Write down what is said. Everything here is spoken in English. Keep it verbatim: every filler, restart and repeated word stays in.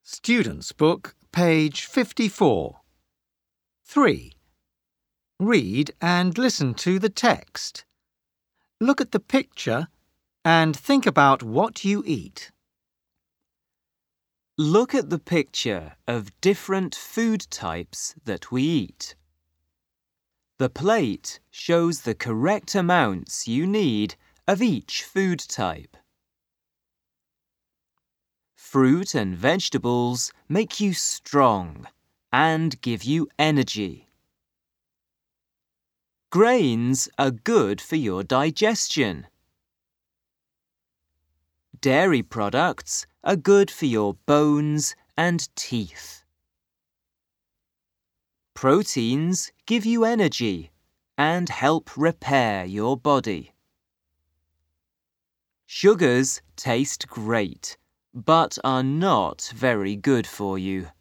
Student's Book, page fifty-four. three. Read and listen to the text. Look at the picture and think about what you eat. Look at the picture of different food types that we eat. The plate shows the correct amounts you need of each food type. Fruit and vegetables make you strong and give you energy. Grains are good for your digestion. Dairy products are good for your bones and teeth. Proteins give you energy and help repair your body. Sugars taste great, but are not very good for you.